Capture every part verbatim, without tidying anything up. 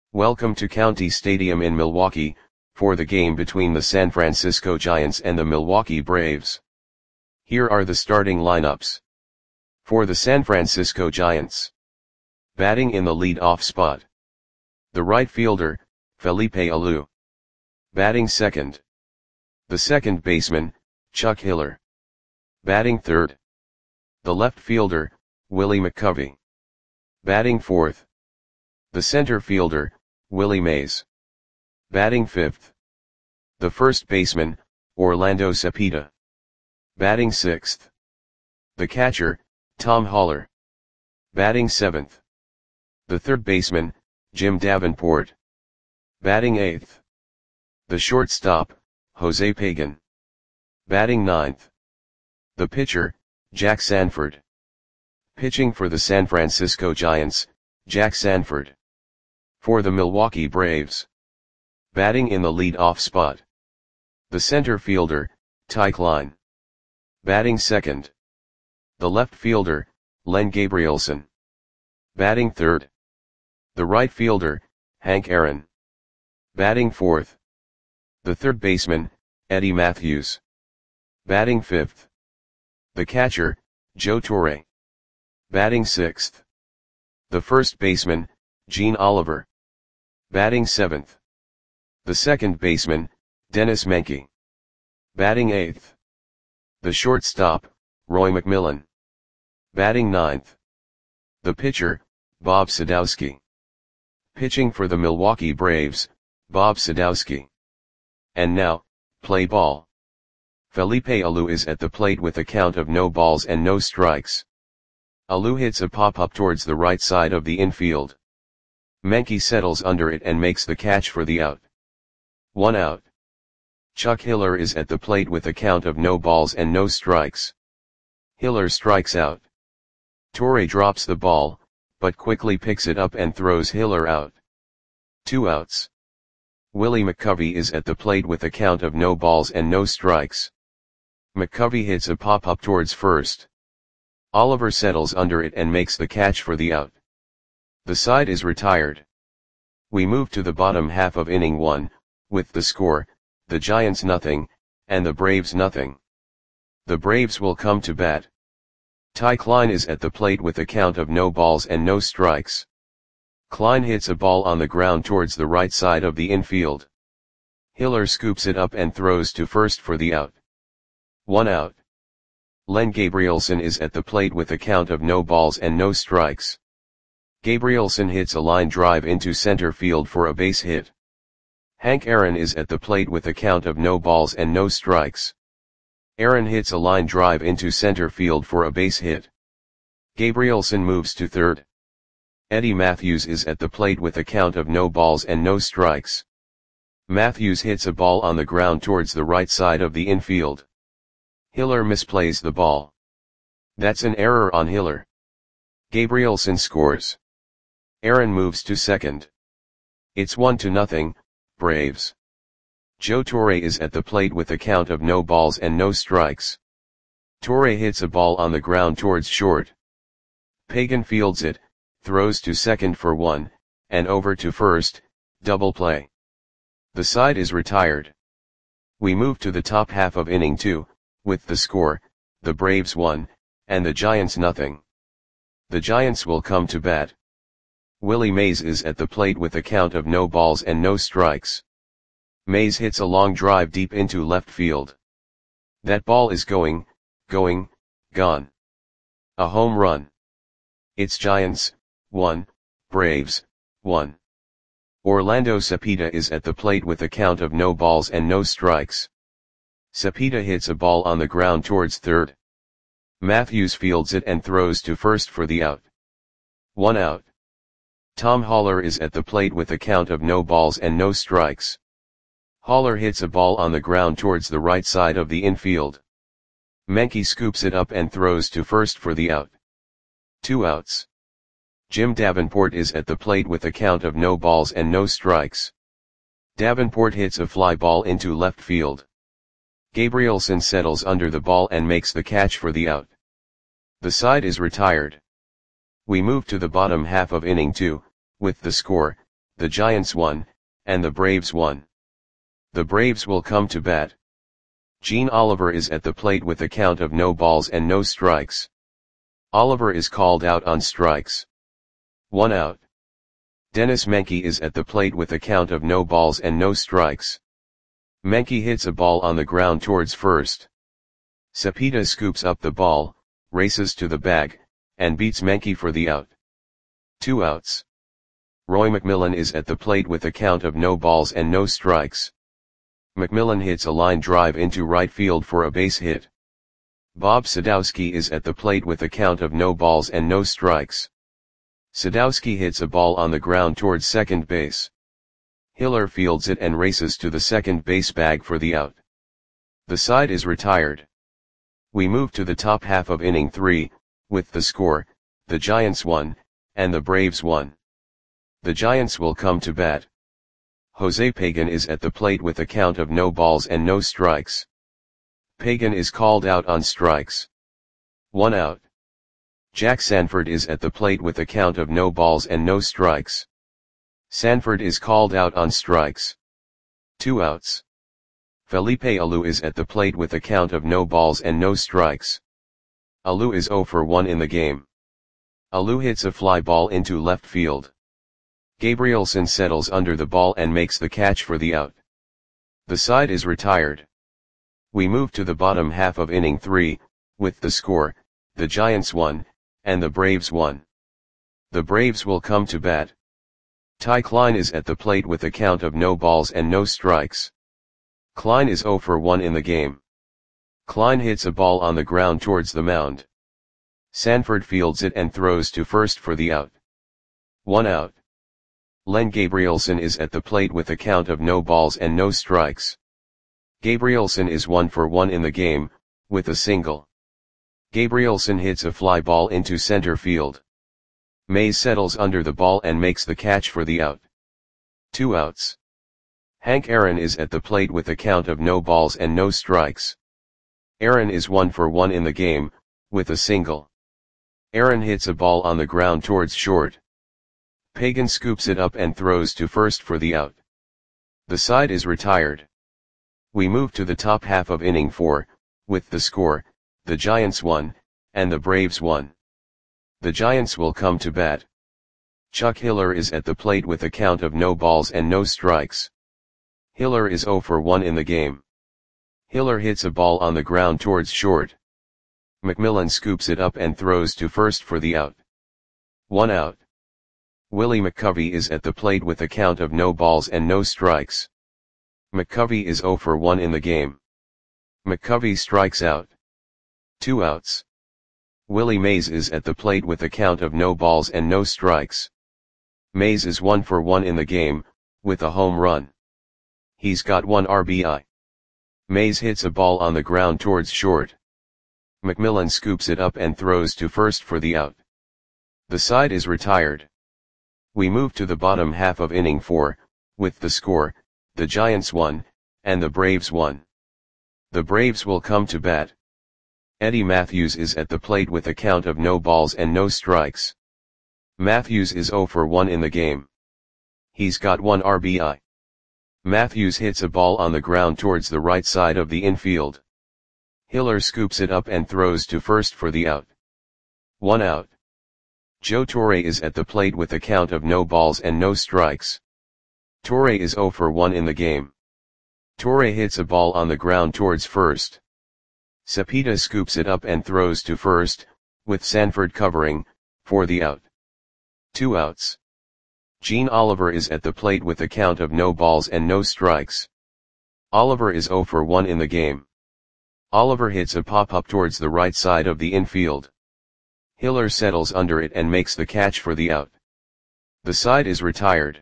Welcome to County Stadium in Milwaukee, for the game between the San Francisco Giants and the Milwaukee Braves. Here are the starting lineups. For the San Francisco Giants. Batting in the lead-off spot. The right fielder, Felipe Alou. Batting second. The second baseman, Chuck Hiller. Batting third. The left fielder, Willie McCovey. Batting fourth. The center fielder, Willie Mays. Batting fifth. The first baseman, Orlando Cepeda. Batting sixth. The catcher, Tom Haller. Batting seventh. The third baseman, Jim Davenport. Batting eighth. The shortstop, Jose Pagan. Batting ninth. The pitcher, Jack Sanford. Pitching for the San Francisco Giants, Jack Sanford. For the Milwaukee Braves. Batting in the lead-off spot. The center fielder, Ty Klein. Batting second. The left fielder, Len Gabrielson. Batting third. The right fielder, Hank Aaron. Batting fourth. The third baseman, Eddie Matthews. Batting fifth. The catcher, Joe Torre. Batting sixth. The first baseman, Gene Oliver. Batting seventh. The second baseman, Dennis Menke. Batting eighth. The shortstop, Roy McMillan. Batting ninth. The pitcher, Bob Sadowski. Pitching for the Milwaukee Braves, Bob Sadowski. And now, play ball. Felipe Alou is at the plate with a count of no balls and no strikes. Alou hits a pop-up towards the right side of the infield. Menke settles under it and makes the catch for the out. One out. Chuck Hiller is at the plate with a count of no balls and no strikes. Hiller strikes out. Torre drops the ball, but quickly picks it up and throws Hiller out. Two outs. Willie McCovey is at the plate with a count of no balls and no strikes. McCovey hits a pop-up towards first. Oliver settles under it and makes the catch for the out. The side is retired. We move to the bottom half of inning one, with the score, the Giants nothing, and the Braves nothing. The Braves will come to bat. Ty Klein is at the plate with a count of no balls and no strikes. Klein hits a ball on the ground towards the right side of the infield. Hiller scoops it up and throws to first for the out. One out. Len Gabrielson is at the plate with a count of no balls and no strikes. Gabrielson hits a line drive into center field for a base hit. Hank Aaron is at the plate with a count of no balls and no strikes. Aaron hits a line drive into center field for a base hit. Gabrielson moves to third. Eddie Matthews is at the plate with a count of no balls and no strikes. Matthews hits a ball on the ground towards the right side of the infield. Hiller misplays the ball. That's an error on Hiller. Gabrielson scores. Aaron moves to second. It's one to nothing, Braves. Joe Torre is at the plate with a count of no balls and no strikes. Torre hits a ball on the ground towards short. Pagan fields it, throws to second for one, and over to first, double play. The side is retired. We move to the top half of inning two, with the score, the Braves one, and the Giants nothing. The Giants will come to bat. Willie Mays is at the plate with a count of no balls and no strikes. Mays hits a long drive deep into left field. That ball is going, going, gone. A home run. It's Giants, one, Braves, one. Orlando Cepeda is at the plate with a count of no balls and no strikes. Cepeda hits a ball on the ground towards third. Matthews fields it and throws to first for the out. One out. Tom Haller is at the plate with a count of no balls and no strikes. Haller hits a ball on the ground towards the right side of the infield. Menke scoops it up and throws to first for the out. Two outs. Jim Davenport is at the plate with a count of no balls and no strikes. Davenport hits a fly ball into left field. Gabrielson settles under the ball and makes the catch for the out. The side is retired. We move to the bottom half of inning two, with the score, the Giants one, and the Braves one. The Braves will come to bat. Gene Oliver is at the plate with a count of no balls and no strikes. Oliver is called out on strikes. One out. Dennis Menke is at the plate with a count of no balls and no strikes. Menke hits a ball on the ground towards first. Cepeda scoops up the ball, races to the bag, and beats Menke for the out. Two outs. Roy McMillan is at the plate with a count of no balls and no strikes. McMillan hits a line drive into right field for a base hit. Bob Sadowski is at the plate with a count of no balls and no strikes. Sadowski hits a ball on the ground towards second base. Hiller fields it and races to the second base bag for the out. The side is retired. We move to the top half of inning three, with the score, the Giants one, and the Braves one. The Giants will come to bat. Jose Pagan is at the plate with a count of no balls and no strikes. Pagan is called out on strikes. One out. Jack Sanford is at the plate with a count of no balls and no strikes. Sanford is called out on strikes. Two outs. Felipe Alou is at the plate with a count of no balls and no strikes. Alou is zero for one in the game. Alou hits a fly ball into left field. Gabrielson settles under the ball and makes the catch for the out. The side is retired. We move to the bottom half of inning three, with the score, the Giants one, and the Braves one. The Braves will come to bat. Ty Klein is at the plate with a count of no balls and no strikes. Klein is zero for one in the game. Klein hits a ball on the ground towards the mound. Sanford fields it and throws to first for the out. One out. Len Gabrielson is at the plate with a count of no balls and no strikes. Gabrielson is one for one in the game, with a single. Gabrielson hits a fly ball into center field. Mays settles under the ball and makes the catch for the out. Two outs. Hank Aaron is at the plate with a count of no balls and no strikes. Aaron is one for one in the game, with a single. Aaron hits a ball on the ground towards short. Pagan scoops it up and throws to first for the out. The side is retired. We move to the top half of inning four, with the score, the Giants one, and the Braves one. The Giants will come to bat. Chuck Hiller is at the plate with a count of no balls and no strikes. Hiller is zero for one in the game. Hiller hits a ball on the ground towards short. McMillan scoops it up and throws to first for the out. One out. Willie McCovey is at the plate with a count of no balls and no strikes. McCovey is zero for one in the game. McCovey strikes out. Two outs. Willie Mays is at the plate with a count of no balls and no strikes. Mays is one for one in the game, with a home run. He's got one R B I. Mays hits a ball on the ground towards short. McMillan scoops it up and throws to first for the out. The side is retired. We move to the bottom half of inning four, with the score, the Giants one, and the Braves one. The Braves will come to bat. Eddie Matthews is at the plate with a count of no balls and no strikes. Matthews is zero for one in the game. He's got one R B I. Matthews hits a ball on the ground towards the right side of the infield. Hiller scoops it up and throws to first for the out. One out. Joe Torre is at the plate with a count of no balls and no strikes. Torre is zero for one in the game. Torre hits a ball on the ground towards first. Cepeda scoops it up and throws to first, with Sanford covering, for the out. Two outs. Gene Oliver is at the plate with a count of no balls and no strikes. Oliver is zero for one in the game. Oliver hits a pop-up towards the right side of the infield. Hiller settles under it and makes the catch for the out. The side is retired.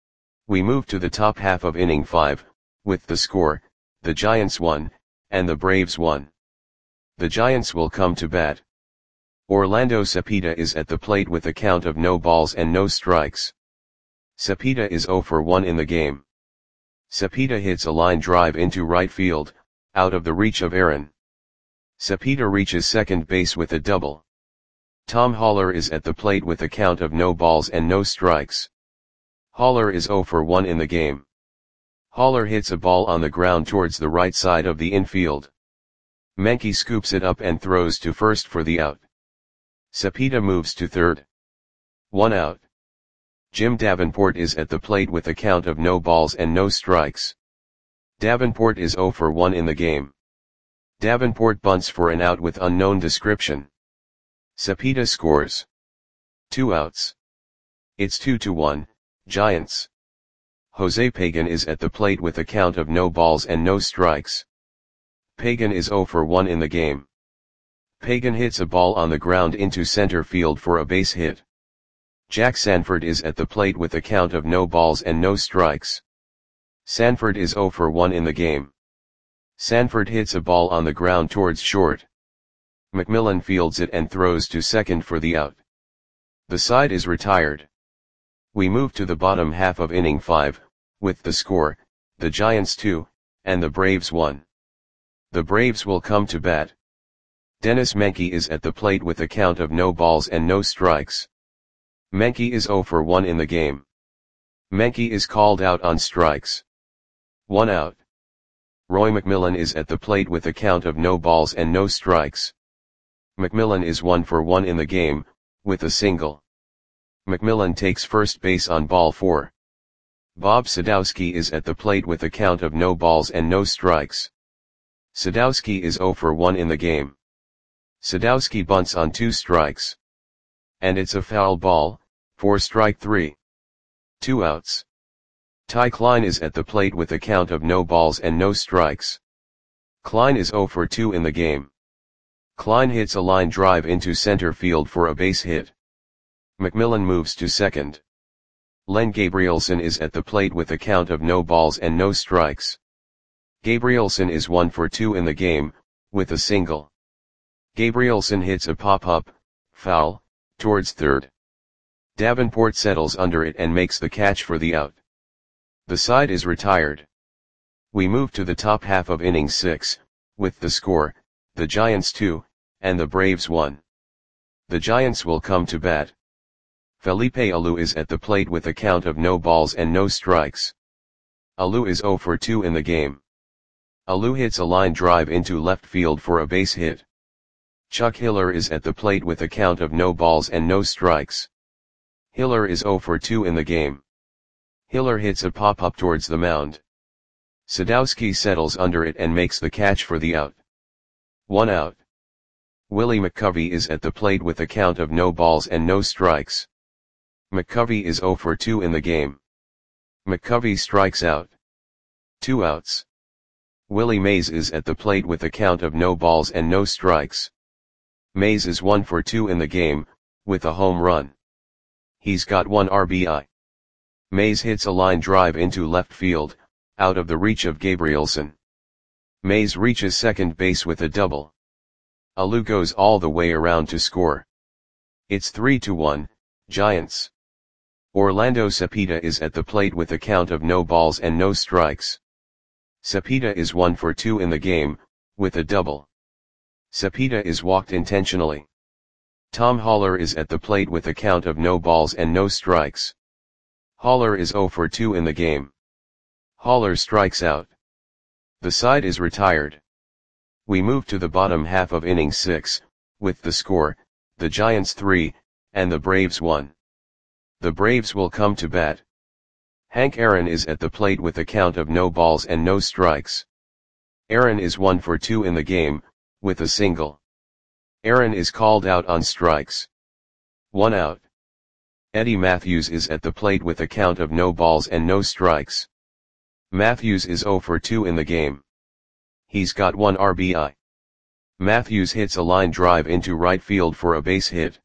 We move to the top half of inning five, with the score, the Giants one, and the Braves one. The Giants will come to bat. Orlando Cepeda is at the plate with a count of no balls and no strikes. Cepeda is zero for one in the game. Cepeda hits a line drive into right field, out of the reach of Aaron. Cepeda reaches second base with a double. Tom Haller is at the plate with a count of no balls and no strikes. Haller is zero for one in the game. Haller hits a ball on the ground towards the right side of the infield. Menke scoops it up and throws to first for the out. Cepeda moves to third. One out. Jim Davenport is at the plate with a count of no balls and no strikes. Davenport is zero for one in the game. Davenport bunts for an out with unknown description. Cepeda scores. Two outs. It's two to one, Giants. Jose Pagan is at the plate with a count of no balls and no strikes. Pagan is zero for one in the game. Pagan hits a ball on the ground into center field for a base hit. Jack Sanford is at the plate with a count of no balls and no strikes. Sanford is zero for one in the game. Sanford hits a ball on the ground towards short. McMillan fields it and throws to second for the out. The side is retired. We move to the bottom half of inning five, with the score, the Giants two, and the Braves one. The Braves will come to bat. Dennis Menke is at the plate with a count of no balls and no strikes. Menke is zero for one in the game. Menke is called out on strikes. One out. Roy McMillan is at the plate with a count of no balls and no strikes. McMillan is one for one in the game, with a single. McMillan takes first base on ball four. Bob Sadowski is at the plate with a count of no balls and no strikes. Sadowski is zero for one in the game. Sadowski bunts on two strikes. And it's a foul ball, for strike three. Two outs. Ty Klein is at the plate with a count of no balls and no strikes. Klein is zero for two in the game. Klein hits a line drive into center field for a base hit. McMillan moves to second. Len Gabrielson is at the plate with a count of no balls and no strikes. Gabrielson is one for two in the game, with a single. Gabrielson hits a pop-up, foul, towards third. Davenport settles under it and makes the catch for the out. The side is retired. We move to the top half of inning six, with the score, the Giants two, and the Braves one. The Giants will come to bat. Felipe Alou is at the plate with a count of no balls and no strikes. Alou is zero for two in the game. Alou hits a line drive into left field for a base hit. Chuck Hiller is at the plate with a count of no balls and no strikes. Hiller is zero for two in the game. Hiller hits a pop-up towards the mound. Sadowski settles under it and makes the catch for the out. One out. Willie McCovey is at the plate with a count of no balls and no strikes. McCovey is zero for two in the game. McCovey strikes out. Two outs. Willie Mays is at the plate with a count of no balls and no strikes. Mays is one for two in the game, with a home run. He's got one R B I. Mays hits a line drive into left field, out of the reach of Gabrielson. Mays reaches second base with a double. Alou goes all the way around to score. It's three to one, Giants. Orlando Cepeda is at the plate with a count of no balls and no strikes. Cepeda is one for two in the game, with a double. Cepeda is walked intentionally. Tom Haller is at the plate with a count of no balls and no strikes. Haller is zero for two in the game. Haller strikes out. The side is retired. We move to the bottom half of inning six, with the score, the Giants three, and the Braves one. The Braves will come to bat. Hank Aaron is at the plate with a count of no balls and no strikes. Aaron is one for two in the game, with a single. Aaron is called out on strikes. One out. Eddie Matthews is at the plate with a count of no balls and no strikes. Matthews is zero for two in the game. He's got one R B I. Matthews hits a line drive into right field for a base hit.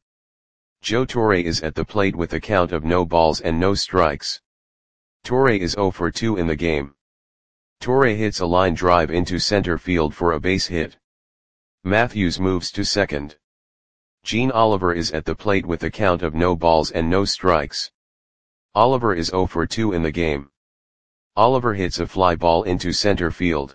Joe Torre is at the plate with a count of no balls and no strikes. Torre is zero for two in the game. Torre hits a line drive into center field for a base hit. Matthews moves to second. Gene Oliver is at the plate with a count of no balls and no strikes. Oliver is zero for two in the game. Oliver hits a fly ball into center field.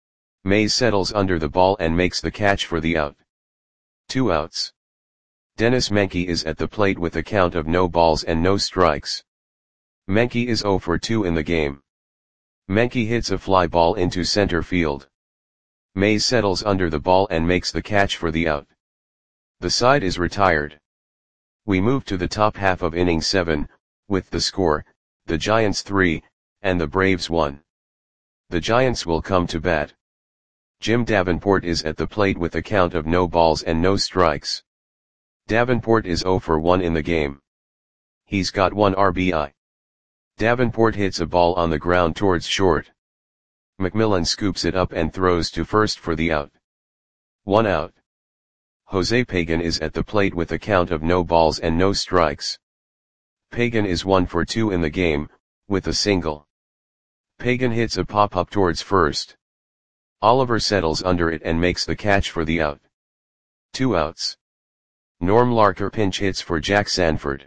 Mays settles under the ball and makes the catch for the out. Two outs. Dennis Menke is at the plate with a count of no balls and no strikes. Menke is zero for two in the game. Menke hits a fly ball into center field. Mays settles under the ball and makes the catch for the out. The side is retired. We move to the top half of inning seven, with the score, the Giants three, and the Braves one. The Giants will come to bat. Jim Davenport is at the plate with a count of no balls and no strikes. Davenport is zero for one in the game. He's got one R B I. Davenport hits a ball on the ground towards short. McMillan scoops it up and throws to first for the out. One out. Jose Pagan is at the plate with a count of no balls and no strikes. Pagan is one for two in the game, with a single. Pagan hits a pop-up towards first. Oliver settles under it and makes the catch for the out. Two outs. Norm Larker pinch hits for Jack Sanford.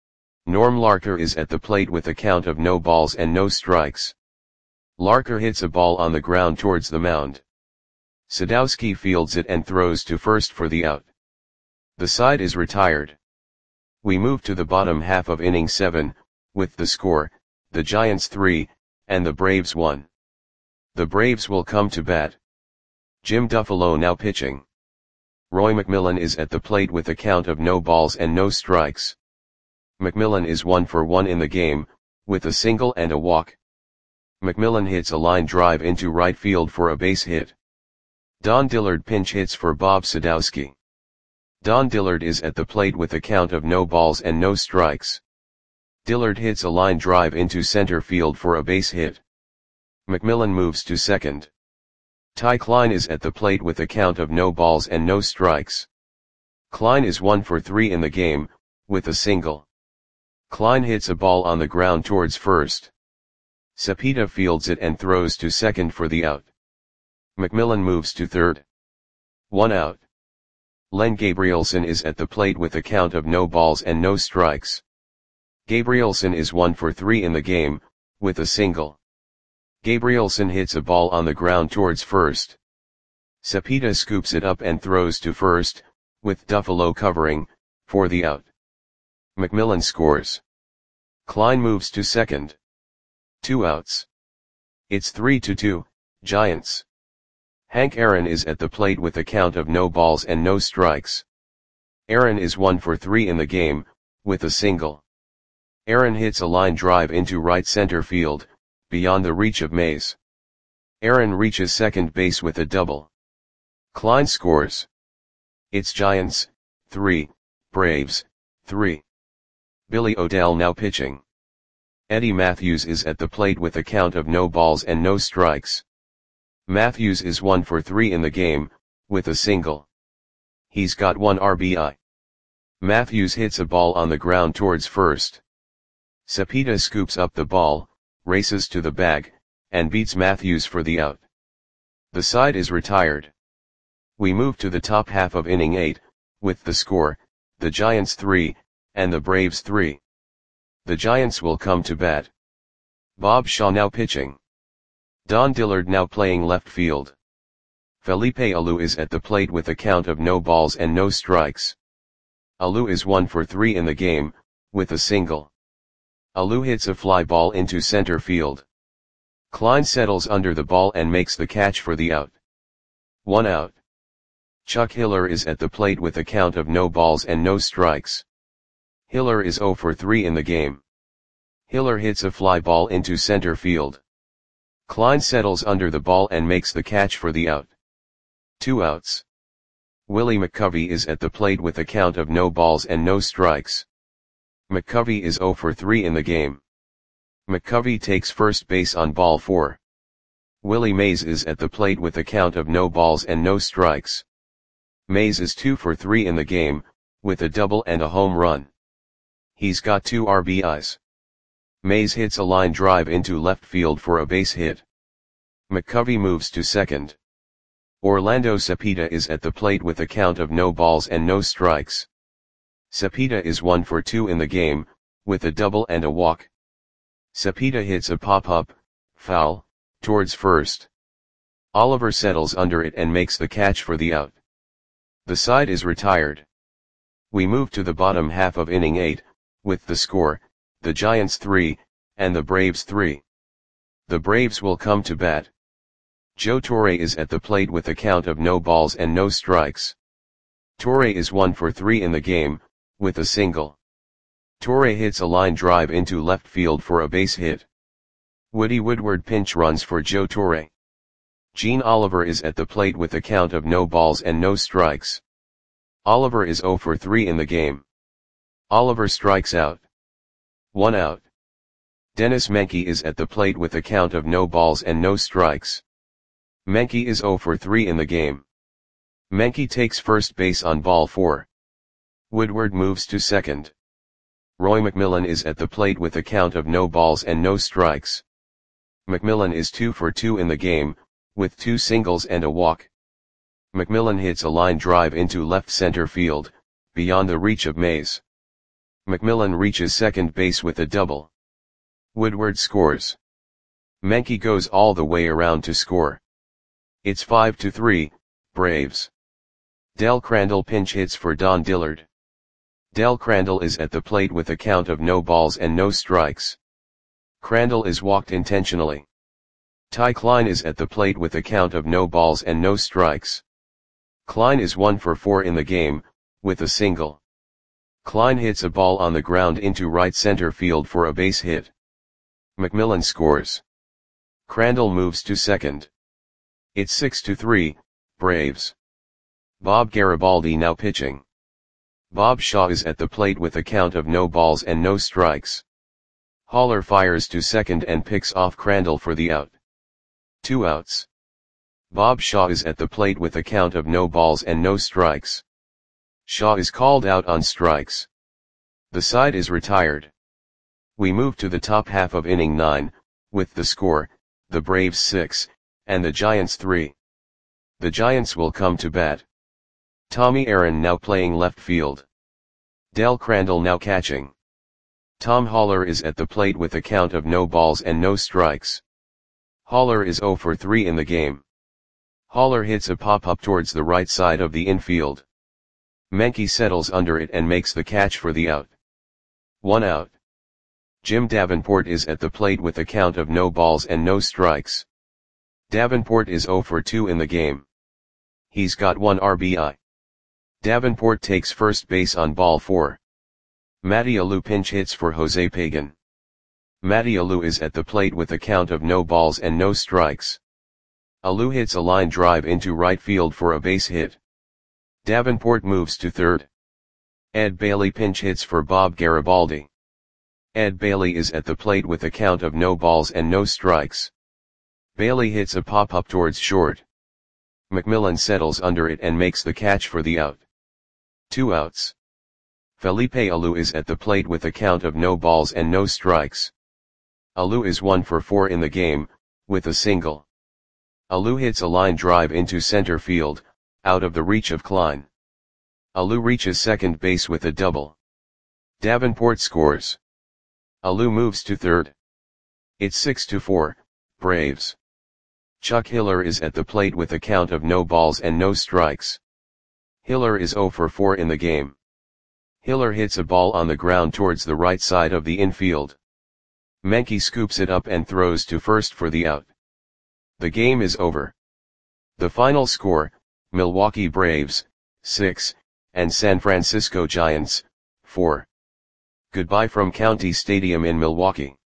Norm Larker is at the plate with a count of no balls and no strikes. Larker hits a ball on the ground towards the mound. Sadowski fields it and throws to first for the out. The side is retired. We move to the bottom half of inning seven, with the score, the Giants three, and the Braves one. The Braves will come to bat. Jim Duffalo now pitching. Roy McMillan is at the plate with a count of no balls and no strikes. McMillan is one for one in the game, with a single and a walk. McMillan hits a line drive into right field for a base hit. Don Dillard pinch hits for Bob Sadowski. Don Dillard is at the plate with a count of no balls and no strikes. Dillard hits a line drive into center field for a base hit. McMillan moves to second. Ty Klein is at the plate with a count of no balls and no strikes. Klein is one for three in the game, with a single. Klein hits a ball on the ground towards first. Cepeda fields it and throws to second for the out. McMillan moves to third. One out. Len Gabrielson is at the plate with a count of no balls and no strikes. Gabrielson is one for three in the game, with a single. Gabrielson hits a ball on the ground towards first. Cepeda scoops it up and throws to first, with Duffalo covering, for the out. McMillan scores. Klein moves to second. Two outs. It's three to two, Giants. Hank Aaron is at the plate with a count of no balls and no strikes. Aaron is one for three in the game, with a single. Aaron hits a line drive into right center field, beyond the reach of Mays. Aaron reaches second base with a double. Klein scores. It's Giants, three, Braves, three. Billy O'Dell now pitching. Eddie Matthews is at the plate with a count of no balls and no strikes. Matthews is one for three in the game, with a single. He's got one R B I. Matthews hits a ball on the ground towards first. Cepeda scoops up the ball, races to the bag, and beats Matthews for the out. The side is retired. We move to the top half of inning eight, with the score, the Giants three, and the Braves three. The Giants will come to bat. Bob Shaw now pitching. Don Dillard now playing left field. Felipe Alou is at the plate with a count of no balls and no strikes. Alou is one for three in the game, with a single. Alou hits a fly ball into center field. Klein settles under the ball and makes the catch for the out. One out. Chuck Hiller is at the plate with a count of no balls and no strikes. Hiller is zero for three in the game. Hiller hits a fly ball into center field. Klein settles under the ball and makes the catch for the out. Two outs. Willie McCovey is at the plate with a count of no balls and no strikes. McCovey is zero for three in the game. McCovey takes first base on ball four. Willie Mays is at the plate with a count of no balls and no strikes. Mays is two for three in the game, with a double and a home run. He's got two R B Is. Mays hits a line drive into left field for a base hit. McCovey moves to second. Orlando Cepeda is at the plate with a count of no balls and no strikes. Cepeda is one for two in the game, with a double and a walk. Cepeda hits a pop-up, foul, towards first. Oliver settles under it and makes the catch for the out. The side is retired. We move to the bottom half of inning eight, with the score, the Giants three, and the Braves three. The Braves will come to bat. Joe Torre is at the plate with a count of no balls and no strikes. Torre is one for three in the game, with a single. Torre hits a line drive into left field for a base hit. Woody Woodward pinch runs for Joe Torre. Gene Oliver is at the plate with a count of no balls and no strikes. Oliver is zero for three in the game. Oliver strikes out. One out. Dennis Menke is at the plate with a count of no balls and no strikes. Menke is zero for three in the game. Menke takes first base on ball four. Woodward moves to second. Roy McMillan is at the plate with a count of no balls and no strikes. McMillan is two for two in the game, with two singles and a walk. McMillan hits a line drive into left center field, beyond the reach of Mays. McMillan reaches second base with a double. Woodward scores. Menke goes all the way around to score. It's five to three, Braves. Del Crandall pinch hits for Don Dillard. Del Crandall is at the plate with a count of no balls and no strikes. Crandall is walked intentionally. Ty Klein is at the plate with a count of no balls and no strikes. Klein is one for four in the game, with a single. Klein hits a ball on the ground into right center field for a base hit. McMillan scores. Crandall moves to second. It's six to three, Braves. Bob Garibaldi now pitching. Bob Shaw is at the plate with a count of no balls and no strikes. Haller fires to second and picks off Crandall for the out. Two outs. Bob Shaw is at the plate with a count of no balls and no strikes. Shaw is called out on strikes. The side is retired. We move to the top half of inning nine, with the score, the Braves six, and the Giants three. The Giants will come to bat. Tommy Aaron now playing left field. Del Crandall now catching. Tom Haller is at the plate with a count of no balls and no strikes. Haller is zero for three in the game. Haller hits a pop-up towards the right side of the infield. Menke settles under it and makes the catch for the out. One out. Jim Davenport is at the plate with a count of no balls and no strikes. Davenport is zero for two in the game. He's got one R B I. Davenport takes first base on ball four. Matty Alou pinch hits for Jose Pagan. Matty Alou is at the plate with a count of no balls and no strikes. Alou hits a line drive into right field for a base hit. Davenport moves to third. Ed Bailey pinch hits for Bob Garibaldi. Ed Bailey is at the plate with a count of no balls and no strikes. Bailey hits a pop-up towards short. McMillan settles under it and makes the catch for the out. Two outs. Felipe Alou is at the plate with a count of no balls and no strikes. Alou is one for four in the game, with a single. Alou hits a line drive into center field, out of the reach of Klein. Alou reaches second base with a double. Davenport scores. Alou moves to third. It's six to four, Braves. Chuck Hiller is at the plate with a count of no balls and no strikes. Hiller is zero for four in the game. Hiller hits a ball on the ground towards the right side of the infield. Menke scoops it up and throws to first for the out. The game is over. The final score, Milwaukee Braves, six, and San Francisco Giants, four. Goodbye from County Stadium in Milwaukee.